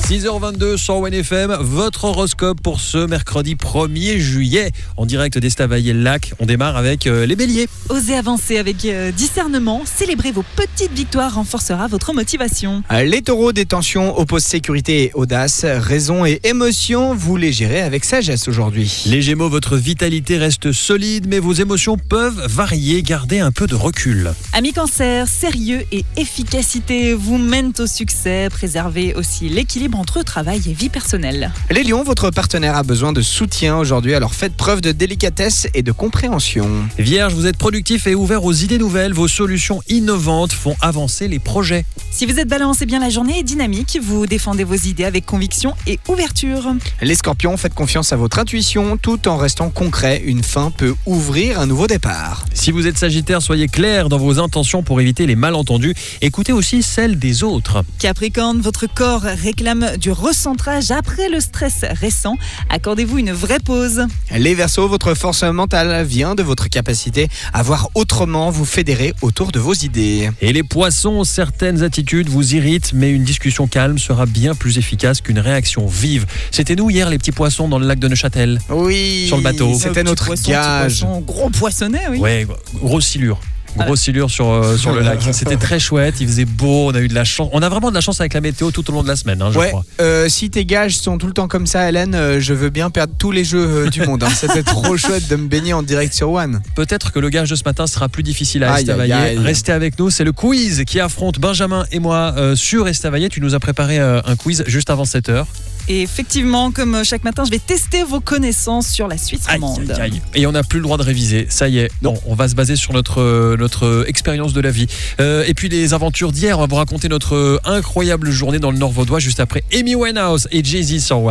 6h22 sur WNFM, votre horoscope pour ce mercredi 1er juillet. En direct d'Estavayer-le-Lac, on démarre avec les béliers. Osez avancer avec discernement, célébrer vos petites victoires renforcera votre motivation. Les taureaux, des tensions opposent sécurité et audace, raison et émotion, vous les gérez avec sagesse aujourd'hui. Les gémeaux, votre vitalité reste solide, mais vos émotions peuvent varier, gardez un peu de recul. Amis cancer, sérieux et efficacité vous mènent au succès, préservez aussi l'équilibre entre travail et vie personnelle. Les lions, votre partenaire a besoin de soutien aujourd'hui, alors faites preuve de délicatesse et de compréhension. Vierge, vous êtes productif et ouvert aux idées nouvelles, vos solutions innovantes font avancer les projets. Si vous êtes balance, bien la journée est dynamique, vous défendez vos idées avec conviction et ouverture. Les scorpions, faites confiance à votre intuition tout en restant concret, une fin peut ouvrir un nouveau départ. Si vous êtes sagittaire, soyez clair dans vos intentions pour éviter les malentendus, écoutez aussi celles des autres. Capricorne, votre corps réclame du recentrage après le stress récent. Accordez-vous une vraie pause. Les Verseaux, votre force mentale vient de votre capacité à voir autrement, vous fédérer autour de vos idées. Et les poissons, certaines attitudes vous irritent, mais une discussion calme sera bien plus efficace qu'une réaction vive. C'était nous hier les petits poissons dans le lac de Neuchâtel. Oui, sur le bateau. C'était notre gage. Gros poissonnet, oui. Ouais, grosse silure. Grosse silure sur le lac. C'était très chouette, il faisait beau, on a eu de la chance. On a vraiment de la chance avec la météo tout au long de la semaine, je crois. Si tes gages sont tout le temps comme ça, Hélène, je veux bien perdre tous les jeux du monde. C'était trop chouette de me baigner en direct sur One. Peut-être que le gage de ce matin sera plus difficile à Estavayer. Restez avec nous, c'est le quiz qui affronte Benjamin et moi sur Estavayer. Tu nous as préparé un quiz juste avant 7h. Et effectivement, comme chaque matin, je vais tester vos connaissances sur la Suisse romande. Et on n'a plus le droit de réviser, ça y est. Non, on va se baser sur notre expérience de la vie. Et puis les aventures d'hier, on va vous raconter notre incroyable journée dans le Nord vaudois juste après Amy Winehouse et Jay-Z sur One.